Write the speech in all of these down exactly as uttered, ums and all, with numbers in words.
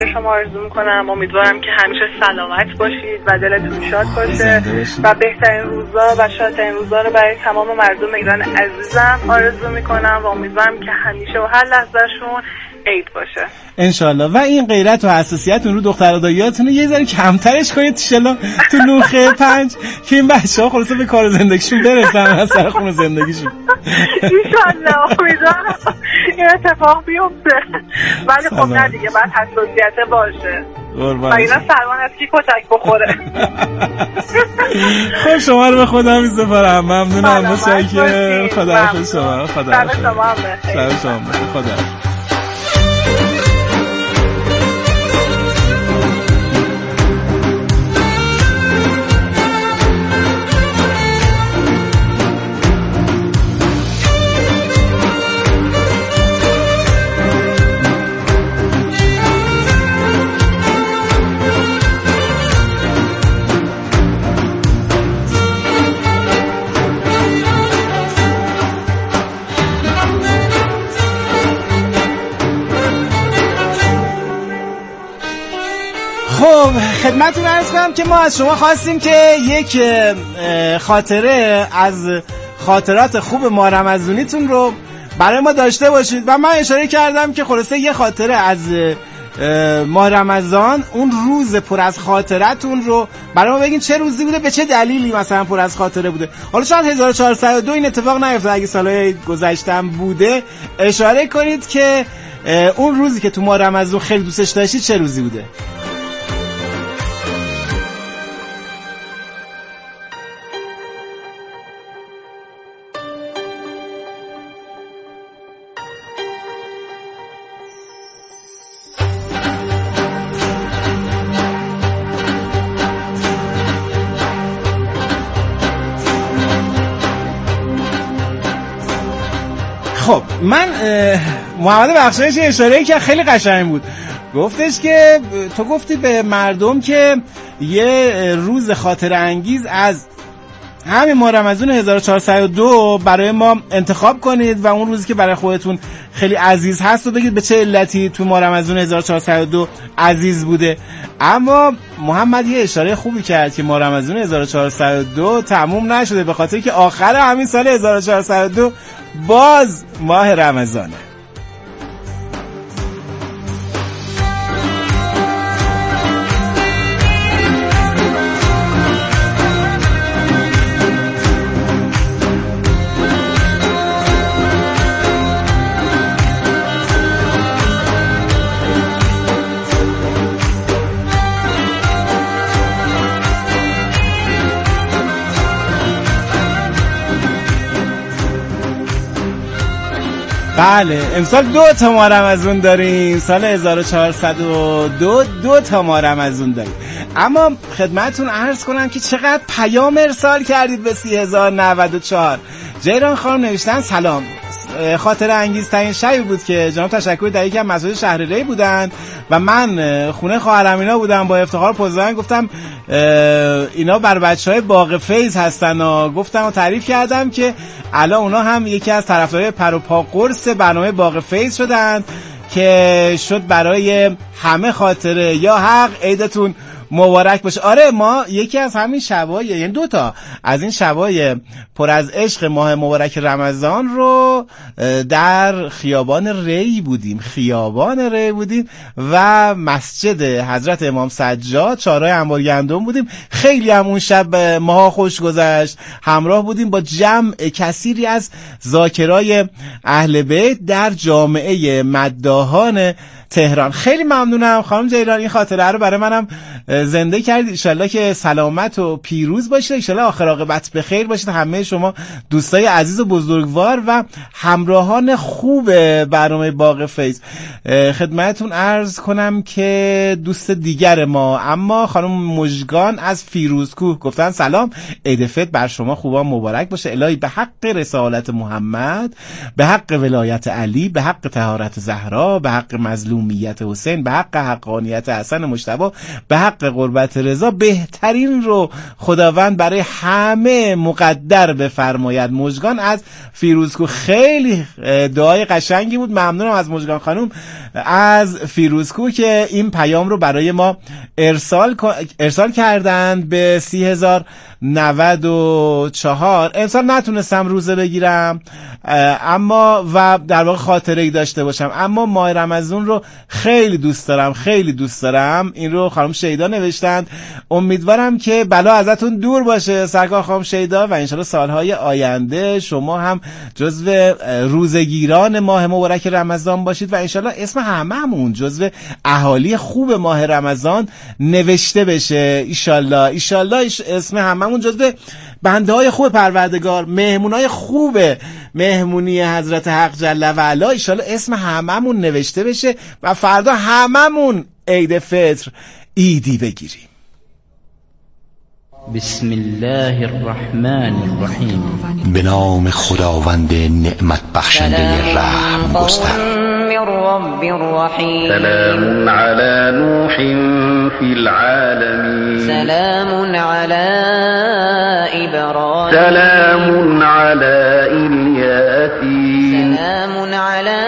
شما آرزو میکنم. امیدوارم که همیشه سلامت باشید و دلتون شاد باشه و بهترین روزا و شادترین روزا رو برای تمام مردم ایران عزیزم آرزو میکنم و امیدوارم که همیشه و هر لحظهشون عید باشه انشالله. و این غیرت و حساسیتون رو دختر و داییاتون رو یه ذره کمترش کنید انشالله تو نوخه پنج که این بچه‌ها خلاصه به کار زندگیشون برسن از سر خون زندگیشون انشالله. امیدوارم این اتفاق بیفته ولی خب نه دیگه باید حساسیت باشه و اینا سلمان هست که کتک بخوره. خب شما رو به خدا می سپارم. ممنونم. متشکرم. خدا حافظ شما. خدا حافظ شما. خدا خب خدمتتون عرض کنم که ما از شما خواستیم که یک خاطره از خاطرات خوب ماه رمضونیتون رو برای ما داشته باشید و من اشاره کردم که خلاصه یه خاطره از ماه رمضان، اون روز پر از خاطرتون رو برای ما بگین چه روزی بوده، به چه دلیلی مثلا پر از خاطره بوده. حالا شاید هزار و چهارصد و دو این اتفاق نیفتاد، اگه سالهای گذشتم بوده اشاره کنید که اون روزی که تو ماه رمضان خیلی دوستش داشتید چه روزی بوده. خب من محمد بخشایش اشاره که خیلی قشنگ بود، گفتش که تو گفتی به مردم که یه روز خاطره انگیز از همین ماه رمضان هزار و چهارصد و دو برای ما انتخاب کنید و اون روزی که برای خودتون خیلی عزیز هست و بگید به چه علتی تو ماه رمضان هزار و چهارصد و دو عزیز بوده. اما محمد یه اشاره خوبی کرد که ماه رمضان هزار و چهارصد و دو تموم نشده، به خاطر که آخر همین سال هزار و چهارصد و دو باز ماه رمضانه. بله امسال دو تا ماه رمضان داریم، سال هزار و چهارصد و دو دو تا ماه رمضان داریم. اما خدمتتون عرض کنم که چقدر پیام ارسال کردید به سی هزار و نود و چهار. جیران خانم نوشتن سلام، خاطره انگیزترین شبی بود که جناب تشکر در یکی از مساجد شهر ری بودن و من خونه خواهرم اینا بودم، با افتخار پوزداران گفتم اینا بر بچهای باغ فیض هستن و گفتم و تعریف کردم که الان اونا هم یکی از طرفدارای پر و پا قرص برنامه باغ فیض شدن که شد برای همه خاطره یا حق عیدتون مبارک باشه. آره ما یکی از همین شبای، یعنی دو تا از این شبای پر از عشق ماه مبارک رمضان رو در خیابان ری بودیم خیابان ری بودیم و مسجد حضرت امام سجاد چهارراه انبار گندم بودیم. خیلی هم اون شب ماها خوش گذشت، همراه بودیم با جمع کثیری از ذاکرای اهل بیت در جامعه مداحان تهران. خیلی ممنونم خانم جیران، این خاطره رو برای منم زنده کردید. انشالله که سلامت و پیروز باشید، انشالله آخر عاقبت به خیر باشید همه شما دوستای عزیز و بزرگوار و همراهان خوب برنامه باغ فیض. خدمتتون عرض کنم که دوست دیگر ما اما خانم مژگان از فیروزکوه گفتن سلام، عید فطر بر شما خوبان مبارک باشه. الهی به حق رسالت محمد، به حق ولایت علی، به حق طهارت زهرا، به حق مظلومیت حسین، به حق حقانیت حسن مجتبی، به حق قربت رضا بهترین رو خداوند برای همه مقدر بفرماید. مژگان از فیروزکوه، خیلی دعای قشنگی بود، ممنونم از مژگان خانم. از فیروزکو که این پیام رو برای ما ارسال ارسال کردند به سی هزار نود و چهار. امسال نتونستم روزه بگیرم اما و در واقع خاطره ای داشته باشم، اما ماه رمضان رو خیلی دوست دارم خیلی دوست دارم. این رو خانم شیدا نوشتند. امیدوارم که بلا ازتون دور باشه سرکار خانم شیدا و انشالله سالهای آینده شما هم جزو روزگیران ماه مبارک رمضان باشید و انشالله اسم هممون جزو اهالی خوب ماه رمضان نوشته بشه. ایشالله ایشالله اسم هممون جزو بنده های خوب پروردگار، مهمون های خوب مهمونی حضرت حق جل و علا، ایشالله اسم هممون نوشته بشه و فردا هممون عید فطر عیدی بگیریم. بسم الله الرحمن الرحیم. به نام خداوند نعمت بخشنده رحم گستر. رب الرحیم. سلام علی نوح فی العالمین. سلام علی ابراهیم. سلام علی الیاسین. سلام علی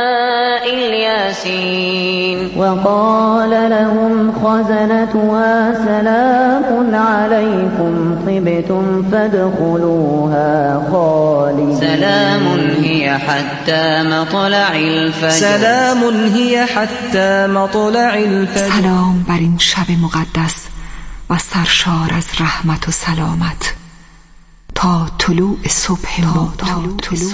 الیاسین. وقال لهم خزنتها سلام علیکم طبتم فادخلوها خالدین. سلام هی حتی مطلع الفجر. سلام هی حتی مطلع الفجر. سلام بر این شب مقدس و سرشار از رحمت و سلامت تا طلوع صبح ما. تا طلوع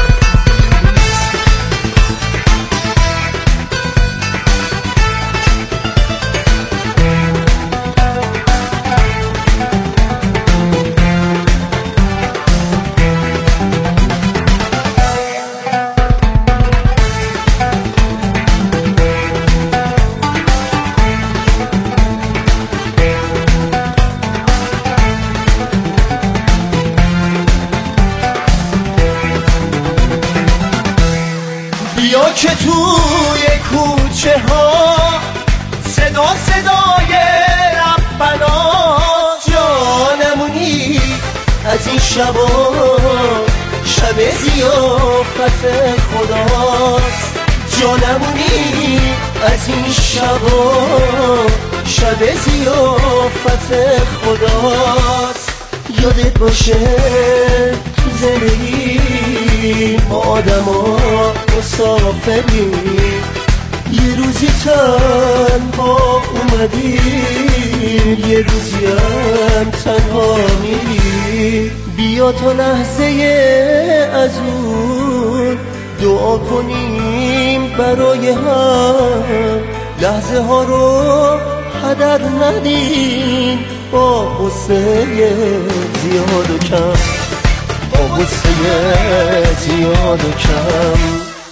که توی کوچه ها صدا صدای ربنا جانمونی از این شبا شب ضیافت خداست. جانمونی از این شبا شب ضیافت خداست. یادت باشه تو زندگی ما آدم ها مسافری، یه روزی تنها اومدی یه روزی هم تنها میری. بیا تا لحظه از اون دعا کنیم برای هم، لحظه ها رو هدر ندیم با غصه زیاد و کم، با غصه زیاد و کم.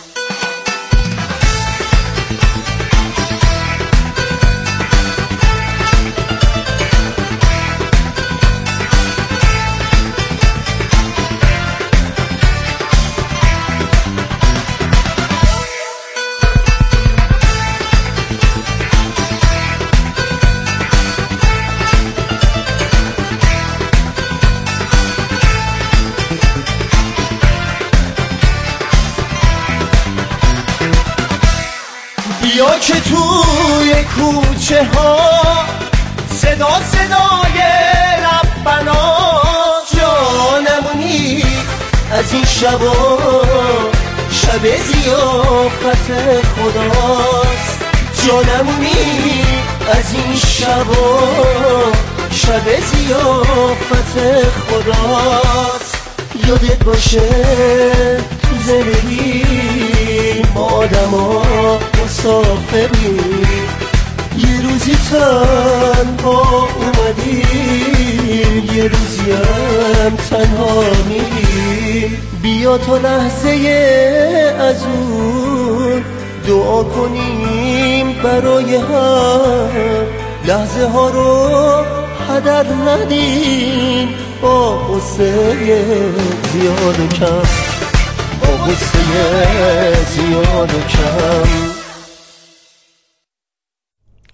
بیا که توی کوچه ها صدا صدای ربنا جانمونی از این شبا شب ضیافت خداست. جانمونی از این شبا شب ضیافت خداست. یادت باشه تو زندگی ما آدم ها مسافری، یه روزی تنها اومدی یه روزی هم تنها میری. بیا تا لحظه از اون دعا کنیم برای هم، لحظه ها رو هدر ندیم با غصه زیاد و کم، با غصه زیاد و کم.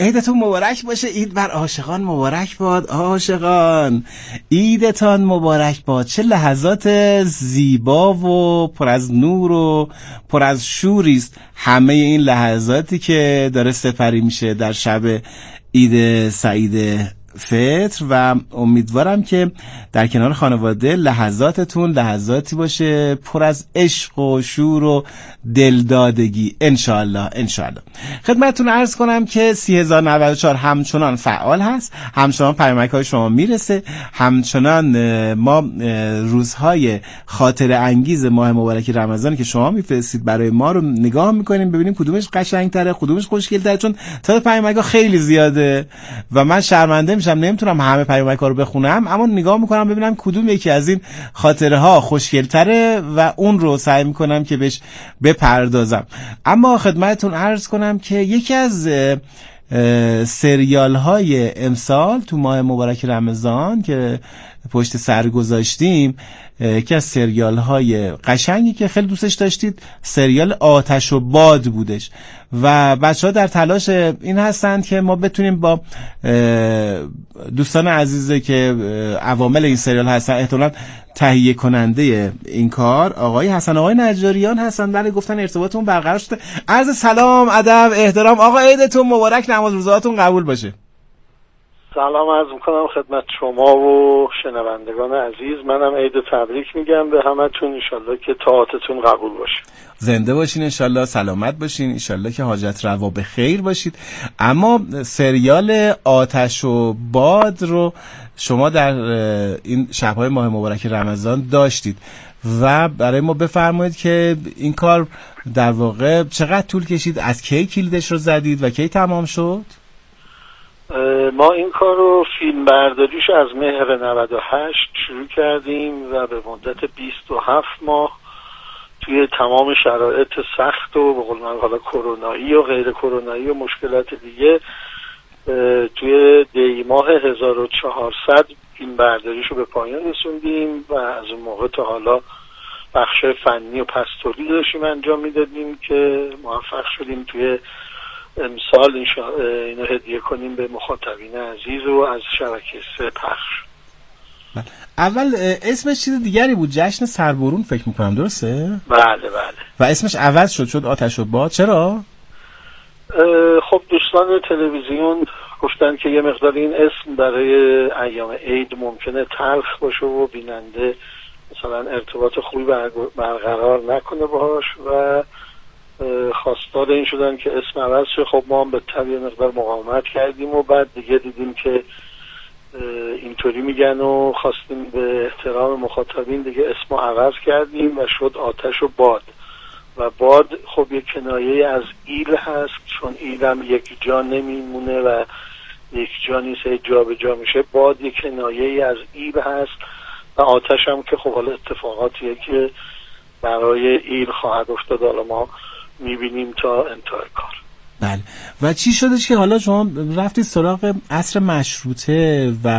عیدتون مبارک باشه. عید بر عاشقان مبارک باد. عاشقان عیدتان مبارک باد. چه لحظات زیبا و پر از نور و پر از شوری است همه این لحظاتی که داره سپری میشه در شب عید سعید فطر و امیدوارم که در کنار خانواده لحظاتتون لحظاتی باشه پر از عشق و شور و دلدادگی انشالله انشالله. خدمتتون عرض کنم که سی هزار و نود و چهار همچنان فعال هست، همچنان پیامک های شما میرسه، همچنان ما روزهای خاطره انگیز ماه مبارک رمضان که شما میفرستید برای ما رو نگاه میکنیم ببینیم کدومش قشنگتره کدومش خوشگل‌تره، چون تعداد پیامک ها خیلی زیاده و من شرمنده میشم نمیتونم همه پیامک ها رو بخونم، اما نگاه میکنم ببینم کدوم یکی از این خاطره ها خوشگل‌تره و اون رو سعی میکنم که بهش بپردازم. اما خدمتتون عرض کنم که یکی از سریال های امسال تو ماه مبارک رمضان که پشت سر گذاشتیم، یکی از سریال های قشنگی که خیلی دوستش داشتید سریال آتش و باد بودش و بچه ها در تلاش این هستند که ما بتونیم با دوستان عزیزه که عوامل این سریال هستن احتمالاً تهیه کننده این کار آقای حسن آقای نجاریان هستن، ولی گفتن ارتباطمون برقرار شده. عرض سلام ادب احترام آقا، عیدتون مبارک، نماز روزهاتون قبول باشه. سلام عرض میکنم خدمت شما و شنوندگان عزیز. منم عید تبریک میگم به همتون، انشالله که طاعتتون قبول باشه. زنده باشین انشالله، سلامت باشین انشالله که حاجت روا به خیر باشید. اما سریال آتش و باد رو شما در این شب‌های ماه مبارک رمضان داشتید و برای ما بفرمایید که این کار در واقع چقدر طول کشید، از کی کلیدش رو زدید و کی تمام شد؟ ما این کار رو فیلم برداریش از مهر نود و هشت شروع کردیم و به مدت بیست و هفت ماه توی تمام شرایط سخت و به قول من حالا کرونایی و غیر کرونایی و مشکلات دیگه توی دی ماه هزار و چهارصد فیلم برداریش رو به پایان رسوندیم و از اون موقع تا حالا بخش فنی و پستوری داشتیم انجام میدادیم که موفق شدیم توی امسال اینو هدیه کنیم به مخاطبین عزیز و از شبکه سه پخش. اول اسمش چیز دیگری بود، جشن سربرون فکر میکنم، درسته؟ بله بله. و اسمش عوض شد شد آتش و باد. چرا؟ خب دوستان تلویزیون گفتن که یه مقدار این اسم برای ایام عید ممکنه تلخ باشه و بیننده مثلا ارتباط خوبی برقرار نکنه باهاش و خواستار این شدن که اسم عوض شه. خب ما هم به طبع مقدار مقاومت کردیم و بعد دیگه دیدیم که اینطوری میگن و خواستیم به احترام مخاطبین دیگه اسمو عوض کردیم و شد آتش و باد. و باد خب یک کنایه از ایل هست، چون ایل هم یک جا نمیمونه و یک جا نیست، جا به جا میشه. باد یک کنایه از ایل هست و آتش هم که خب حالا اتفاقاتیه که برای ایل خواهد افتاد، حالا ما میبینیم تا انتهای کار. بله. و چی شدش که حالا شما رفتید سراغ عصر مشروطه و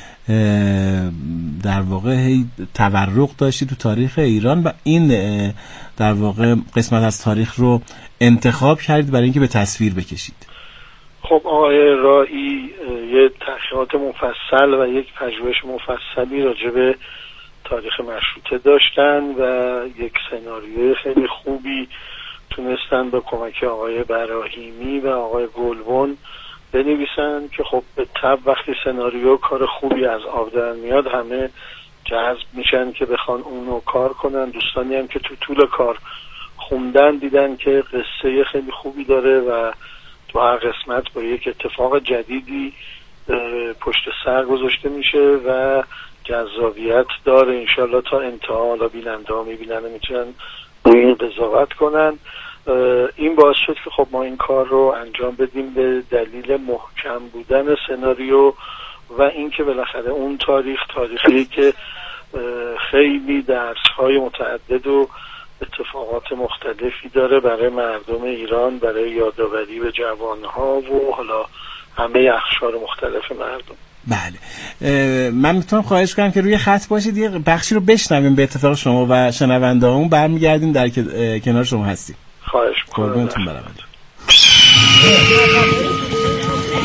در واقع هی تورق داشتید تو تاریخ ایران و این در واقع قسمت از تاریخ رو انتخاب کردید برای اینکه به تصویر بکشید؟ خب آقای رایی یه تحقیقات مفصل و یک پژوهش مفصلی راجع به تاریخ مشروطه داشتن و یک سناریوی خیلی خوبی تونستن به کمک آقای براهیمی و آقای گلبن بنویسن که خب به طب وقتی سناریو کار خوبی از آب در میاد همه جذب میشن که بخوان اونو کار کنن. دوستانی هم که تو طول کار خوندن دیدن که قصه خیلی خوبی داره و تو هر قسمت با یک اتفاق جدیدی پشت سر گذاشته میشه و جذابیت داره. انشالله تا انتها حالا بیننده ها میبینن و میتونن روی قضاوت کنن. این باعث شد که خب ما این کار رو انجام بدیم به دلیل محکم بودن سناریو و اینکه بالاخره اون تاریخ تاریخی که خیلی درس‌های متعدد و اتفاقات مختلفی داره برای مردم ایران، برای یادآوری به جوانها و حالا همه اقشار مختلف مردم. بله. من میتونم خواهش کنم که روی خط باشید یه بخشی رو بشنویم به اتفاق شما و شنونده همون، برمیگردیم در کنار شما هستیم. خواهش میکنم. قربونتون برم.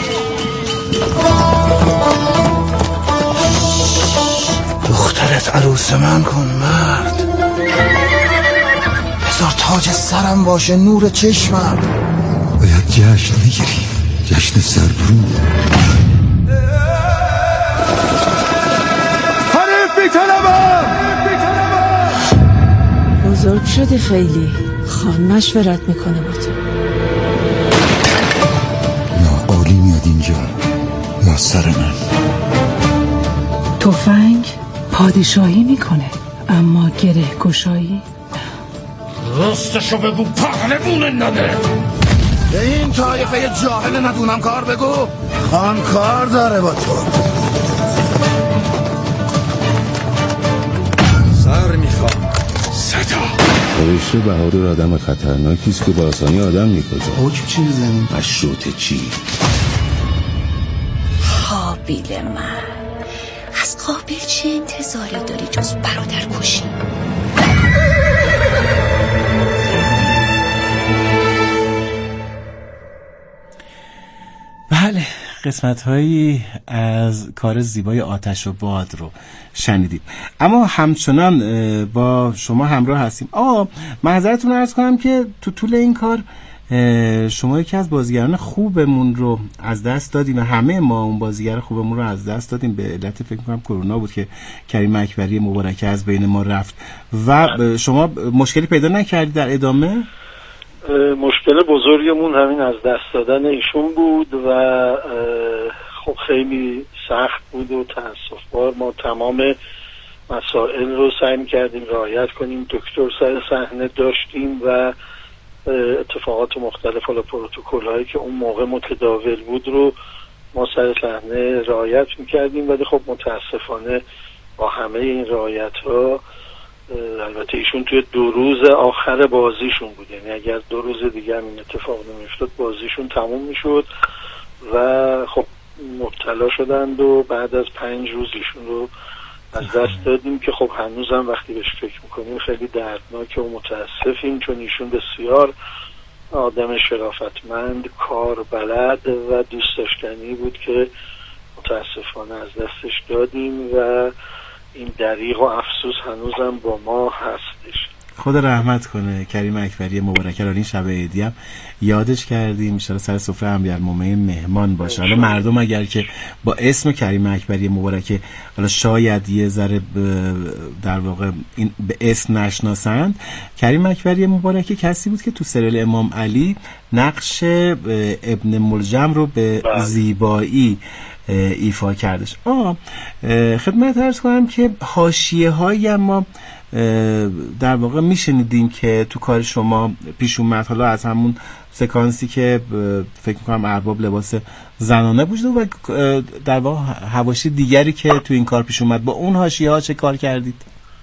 دلت عروس من کن مرد، بذار تاج سرم باشه نور چشمم. باید جشن بگیری، جشن سربرو. حریف بی‌طلبم. بزرگ شدی خیلی، خان مشورت میکنه با تو. یا عالی میاد اینجا یا سر من. تفنگ پادشاهی میکنه اما گره گشایی راستشو بگو پهلوون نده. به این طایفه جاهل ندونم کار بگو. خان کار داره با تو. سر میخوام. صدا نوشته بهادر آدم خطرناکیست که با آسانی آدم میکشه. حکم چی بزنیم؟ مشروط چی؟ قابیل من، از قابیل چه انتظاری داری جز برادر کشی؟ بله، قسمت هایی از کار زیبای آتش و باد رو شنیدیم، اما همچنان با شما همراه هستیم. آه معذرتون عرض کنم که تو طول این کار شما یکی از بازیگران خوبمون رو از دست دادیم و همه ما اون بازیگر خوبمون رو از دست دادیم به علت فکر می‌کنم کرونا بود که کریم اکبری مبارکه از بین ما رفت. و شما مشکلی پیدا نکردید در ادامه؟ مشکل بزرگمون همین از دست دادن ایشون بود و خب خیلی سخت بود و تأسف‌بار. ما تمام مسائل رو سعی کردیم رعایت کنیم، دکتر سر صحنه داشتیم و اتفاقات مختلف، حالا پروتکل‌هایی که اون موقع متداول بود رو ما سر صحنه رعایت می‌کردیم، ولی خب متاسفانه با همه این رعایت‌ها، البته ایشون توی دو روز آخر بازیشون بود، یعنی اگر دو روز دیگه هم این اتفاق نمی‌افتاد بازیشون تموم می‌شد و خب مبتلا شدند و بعد از پنج روز ایشون رو از دست دادیم که خب هنوزم وقتی بهش فکر میکنیم خیلی دردناکه و متاسفیم، چون ایشون بسیار آدم شرافتمند، کار بلد و دوست داشتنی بود که متاسفانه از دستش دادیم و این دریغ و افسوس هنوزم با ما هستش. خدا رحمت کنه کریم اکبری مبارکه رو این شب عیدی هم یادش کردیم، ان شاءالله سر سفره امیرالمومنین مهمان باشه. حالا مردم اگر که با اسم کریم اکبری مبارکه حالا شاید یه ذره در واقع این به اسم نشناسند، کریم اکبری مبارکه کسی بود که تو سریال امام علی نقش ابن ملجم رو به زیبایی ایفا کردش. آه خدمت عرض کنم که حاشیه هایی ما در واقع میشنیدیم که تو کار شما پیش اومد، حالا از همون سکانسی که فکر میکنم ارباب لباس زنانه بود و در واقع حواشی دیگری که تو این کار پیش اومد، با اون حاشیه ها چه کار کردید؟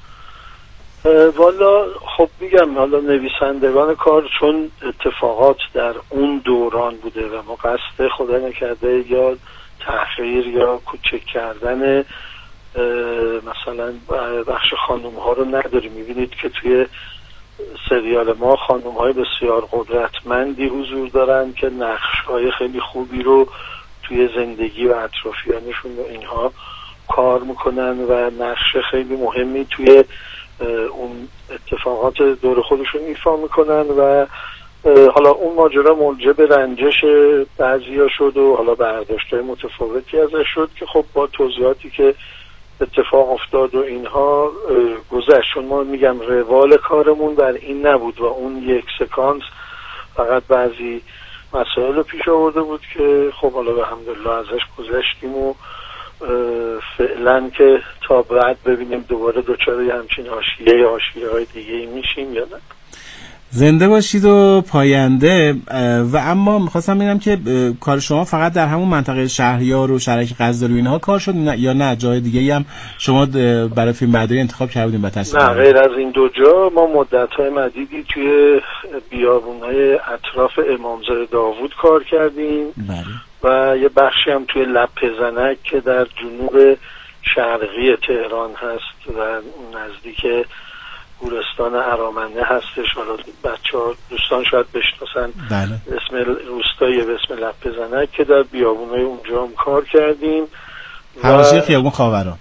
والا خب میگم حالا نویسندگان کار چون اتفاقات در اون دوران بوده و ما قصد خدا نکرده یا تحقیر یا کوچک کردن مثلا بخش خانوم ها رو نداریم. میبینید که توی سریال ما خانوم های بسیار قدرتمندی حضور دارن که نقش های خیلی خوبی رو توی زندگی و اطرافیانشون و اینها کار میکنن و نقش خیلی مهمی توی اون اتفاقات دور خودشون ایفا میکنن و حالا اون ماجرا موجب رنجش بعضیا شد و حالا برداشت‌های متفاوتی ازش شد که خب با توضیحاتی که اتفاق افتاد و اینها گذشت. چون ما میگم روال کارمون در این نبود و اون یک سکانس فقط بعضی مسائل رو پیش آورده بود که خب حالا به الحمدلله ازش گذشتیم و فعلا که تا بعد ببینیم دوباره دوچار یه همچین حاشیه یا حاشیه‌های دیگه میشیم یا نه. زنده باشید و پاینده. و اما میخواستم ببینم که کار شما فقط در همون منطقه شهریار و شهرک قصداری و اینها کار شد یا نه جای دیگه هم شما برای فیلم برداری انتخاب کردین؟ به تصویر نه، غیر از این دو جا ما مدت‌های مدیدی توی بیابون‌های اطراف امامزاده داوود کار کردیم. بله. و یه بخشی هم توی لپه زنک که در جنوب شرقی تهران هست و نزدیک گورستان ارامنه هستش. حالا بچه‌ها دوستان شاید بشناسن. بله. اسم روستایی به اسم لپه زنک که در بیابونای اونجا هم کار کردیم. حواشی خیابون خاوران.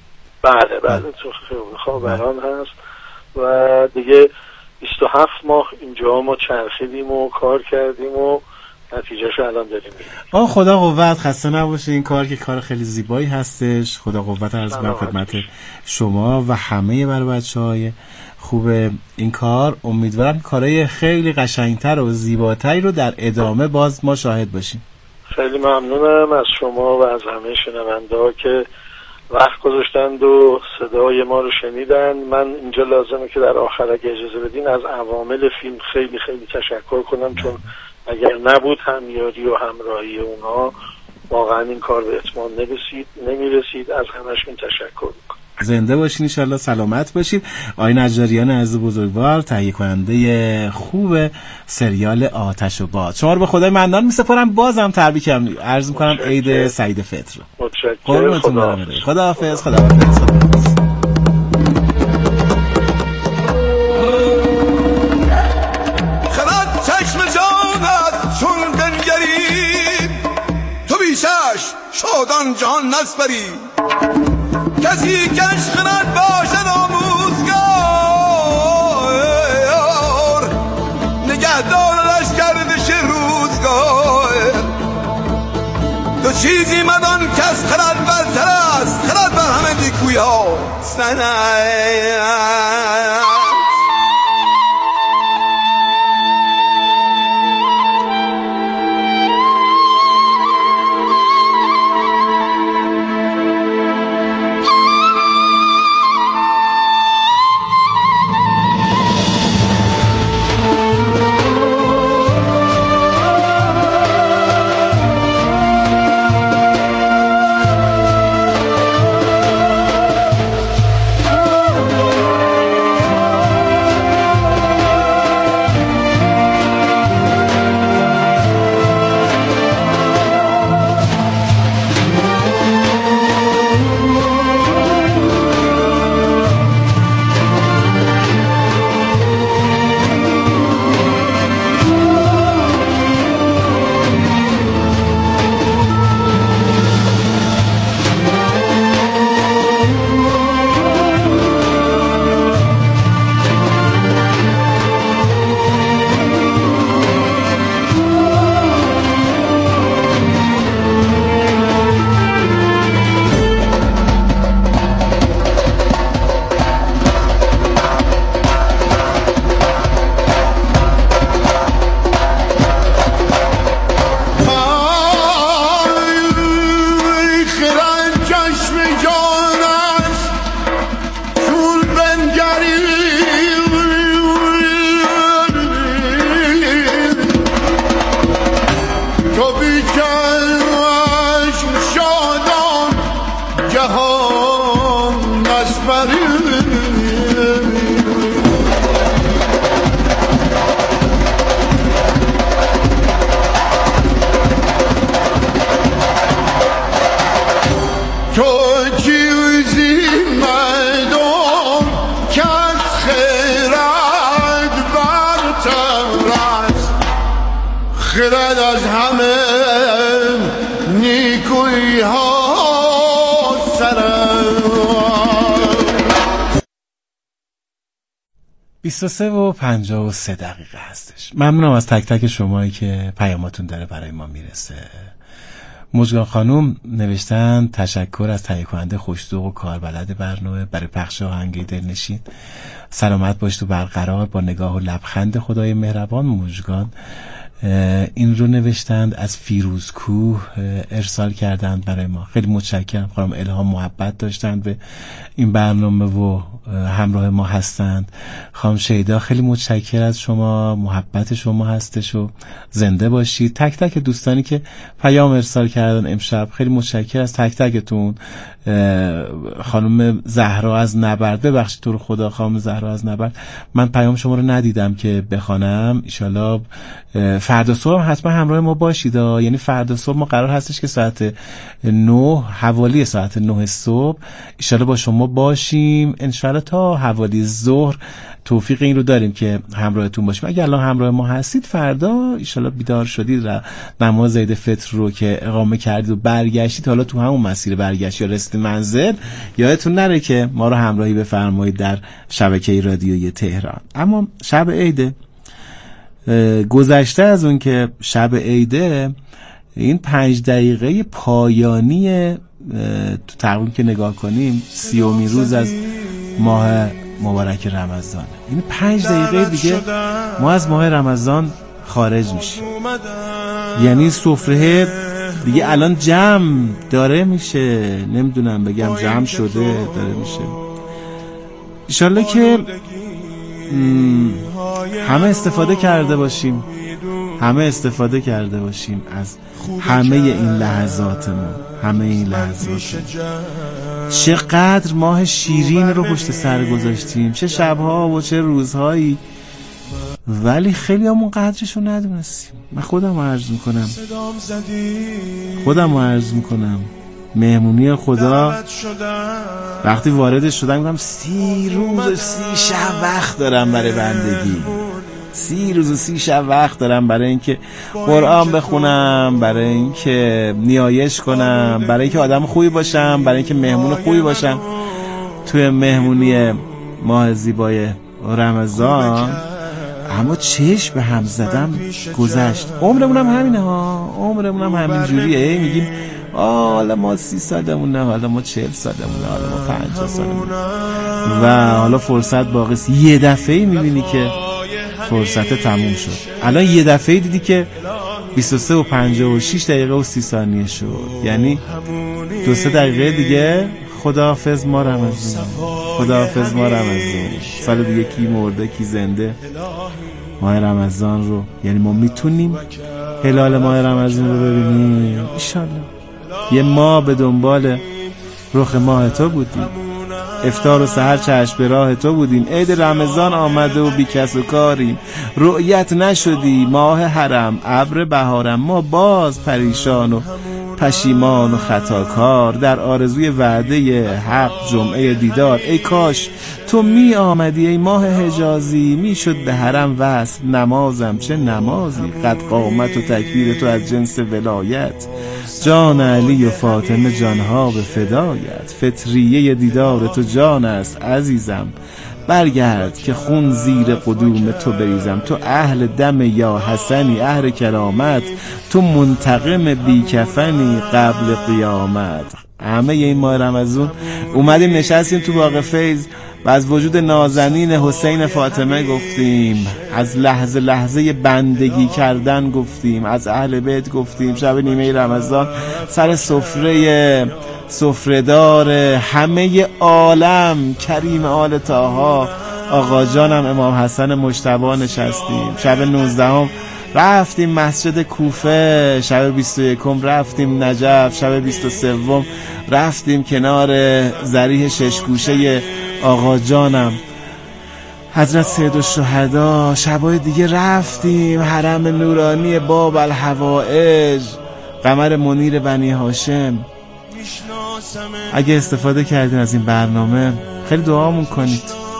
بله بله تو خیابون خاوران هست و دیگه بیست و هفت ماه اینجا ما چرخیدیم و کار کردیم و نتیجهشو الان داریم. آه خدا قوت، خسته نباشه. این کار که کار خیلی زیبایی هستش. خدا قوت عرض می‌کنم خدمت شما و همه بر بچه‌های خوب این کار. امیدوارم کارهای خیلی قشنگتر و زیباتری رو در ادامه باز ما شاهد باشیم. خیلی ممنونم از شما و از همه شنونده‌ها که وقت گذاشتند و صدای ما رو شنیدن. من اینجا لازمه که در آخر اگه اجازه بدین از عوامل فیلم خیلی خیلی تشکر کنم، چون اگر نبود همیاری و همراهی اونها واقعا این کار به اتمام نرسید نمیرسید. از همشون تشکر میکنم. زنده باشین، ان شاءالله سلامت باشین. آقای نجاریان عزیز بزرگوار، تهیه کننده خوب سریال آتش و باد، شما رو به خدای منان میسپارم. بازم تبریکم عرض میکنم عید سعید فطر. متشکرم. خدا خداحافظ. خداحافظ. خداحافظ. خرد چشم جانت چون بنگری، تو بیشش شادان جان نسپری. کسی کش خرد باشد آموزگار، نگهدار لشکردش روزگار. تو چیزی مدان کس خرد برتر است، خرد بر همه نیکویی ها سنت. خرد از همه نیکویی ها سرم. بیست و سه و پنجاه و سه دقیقه هستش. ممنونم از تک تک شمایی که پیاماتون داره برای ما میرسه. مژگان خانوم نوشتن تشکر از تهیه کننده خوش‌ذوق و کاربلد برنامه برای پخش آهنگ دلنشین. سلامت باش تو برقرار با نگاه و لبخند خدای مهربان. مژگان این رو نوشتند از فیروزکوه ارسال کردند برای ما. خیلی متشکرم. خانم الهام محبت داشتند به این برنامه و همراه ما هستند. خانم شیدا خیلی متشکر از شما، محبت شما هستش و زنده باشید. تک تک دوستانی که پیام ارسال کردن امشب خیلی متشکر از تک تکتون. خانم زهرا از نبرد، ببخشید تو رو خدا خانم زهرا از نبرد، من پیام شما رو ندیدم که بخوانم. ان شاءالله فردا صبح حتما همراه ما باشید. یعنی فردا صبح ما قرار هستش که ساعت نه، حوالی ساعت نه صبح انشالله با شما باشیم. انشالله تا حوالی ظهر توفیق این رو داریم که همراهتون باشیم. اگه الان همراه ما هستید، فردا انشالله بیدار شدید و نماز عید فطر رو که اقامه کردید و برگشتید، حالا تو همون مسیر برگشت یا رسید منزل، یادتون نره که ما رو همراهی بفرمایید در شبکه رادیویی تهران. اما شب عیده، گذشته از اون که شب عیده، این پنج دقیقه پایانی تو تقویم که نگاه کنیم سیومین روز از ماه مبارک رمضان، این پنج دقیقه دیگه ما از ماه رمضان خارج میشیم. یعنی سفره دیگه الان جمع داره میشه، نمیدونم بگم جمع شده داره میشه. انشالله که همه استفاده کرده باشیم، همه استفاده کرده باشیم از همه این لحظاتمون، همه این لحظات. چقدر ماه شیرین رو پشت سر گذاشتیم، چه شبها و چه روزهایی، ولی خیلی همون قدرشو ندونستیم. من خودم عرض میکنم خودم عرض میکنم مهمونی خدا وقتی وارد شدم گفتم سی روز و سی شب وقت دارم برای بندگی، سی روز و سی شب وقت دارم برای اینکه قرآن بخونم، برای اینکه نیایش کنم، برای اینکه آدم خوبی باشم، برای اینکه مهمون خوبی باشم توی مهمونی ماه زیبای رمضان. اما چشم به هم زدم گذشت. عمرمونم همینه ها، عمرمونم همین جوریه. میگیم حالا ما سی سالمونه، حالا ما چهل سالمونه، حالا ما پنجاه سالمونه و حالا فرصت باقیست. یه دفعه میبینی که فرصت تموم شد. الان یه دفعه دیدی که بیست و سه و پنجاه و شش دقیقه و سی ثانیه شد. یعنی دو سه دقیقه دیگه خداحافظ ما رمضان، خداحافظ ما رمضان. سال دیگه کی مرده کی زنده. ماه رمضان رو یعنی ما میتونیم هلال ماه رمضان رو ببینیم انشالله. یه ماه به دنبال رخ ماه تو بودیم، افطار و سحر چشم به راه تو بودیم، عید رمضان آمده و بی کس و کاریم، رؤیت نشدی ماه حرم ابر بهارم، ما باز پریشان و پشیمان و خطاکار، در آرزوی وعده حق جمعه دیدار. ای کاش تو می آمدی ای ماه حجازی، می شد به حرم وصل نمازم چه نمازی، قد قامت و تکبیر تو از جنس ولایت، جان علی و فاطمه جانها به فدایت، فطریه دیدار تو جان است عزیزم، برگرد که خون زیر قدوم تو بریزم، تو اهل دم یا حسنی اهل کرامت، تو منتقم بی کفنی قبل قیامت. همه این ماه رمضان اومدیم نشستیم تو باغ فیض و از وجود نازنین حسین فاطمه گفتیم، از لحظه لحظه بندگی کردن گفتیم، از اهل بیت گفتیم. شب نیمه رمضان سر سفره سفره‌دار همه عالم کریم آل طاها آقا جانم امام حسن مجتبی نشستیم. شب نوزدهم رفتیم مسجد کوفه، شب بیست و یکم رفتیم نجف، شب بیست و سوم رفتیم کنار ضریح ششگوشه آقا جانم حضرت سید الشهدا، شبای دیگه رفتیم حرم نورانی باب الحوائج قمر منیر بنی هاشم. اگه استفاده کردین از این برنامه خیلی دعامون کنید،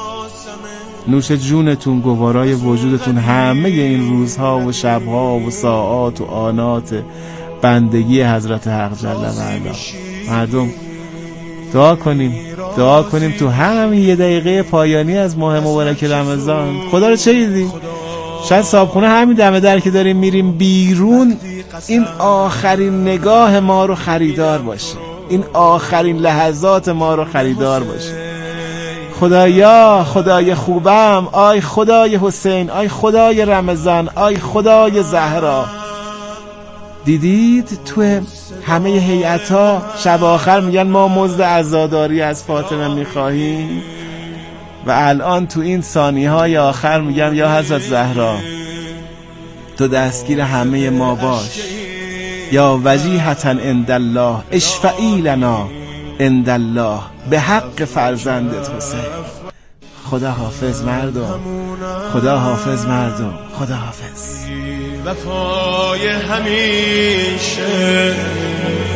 نوش جونتون گوارای وجودتون همه این روزها و شبها و ساعات و آنات بندگی حضرت حق جل و علا. مردم دعا کنیم، دعا کنیم تو همین یه دقیقه پایانی از ماه مبارک رمضان. خدا رو چه دیدی؟ شاید صاحبخونه همین دمه در که داریم میریم بیرون این آخرین نگاه ما رو خریدار باشه، این آخرین لحظات ما رو خریدار باشه. خدایا خدای خوبم، آی خدای حسین، آی خدای رمضان، آی خدای زهرا. دیدید تو همه هیئت‌ها شب آخر میگن ما مزد عزاداری از فاطمه میخواهیم و الان تو این ثانیه‌های آخر میگم یا حضرت زهرا تو دستگیر همه ما باش، یا وجیهة عند الله اشفعی لنا عند الله به حق فرزندت حسین. خدا حافظ مردم، خدا حافظ مردم، خدا حافظ. وفای همیشه